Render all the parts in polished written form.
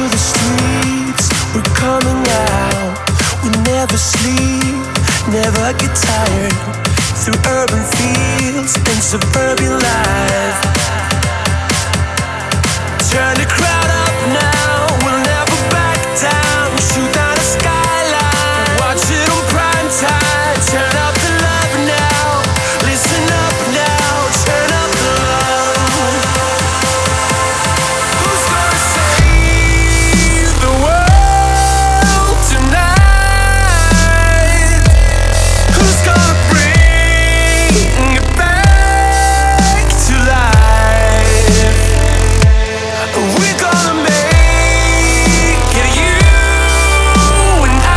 the streets, we're coming out. We never sleep, never get tired. Through urban fields and suburban life. Turn the crowd up now, we'll never back down. Shoot down the skyline, watch it on prime time. Turn up the love now, listen up now. Turn up the love. Who's gonna save the world tonight? Who's gonna bring it back to life? We're gonna make it, you and I.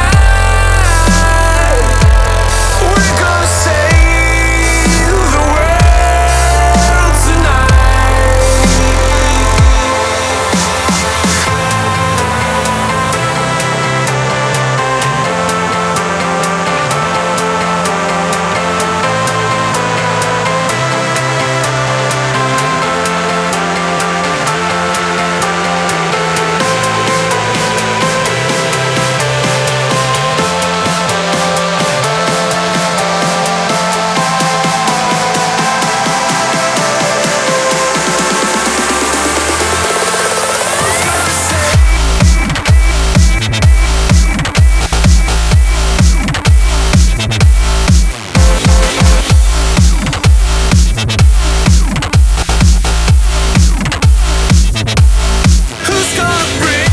We're gonna save the world tonight. Who's gonna bring?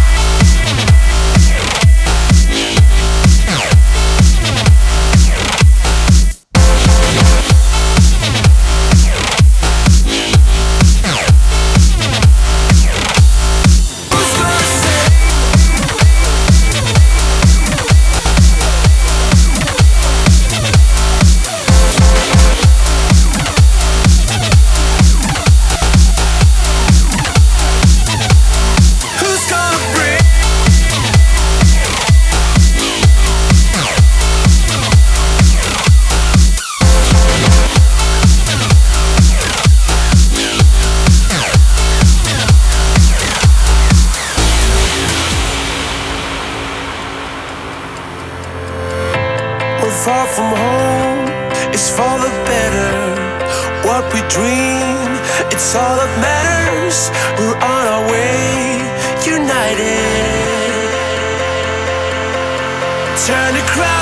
Who's gonna save? Who's gonna bring? We're far from home, it's for the better. What we dream, it's all that matters. We're on our way, united. Turn the crowd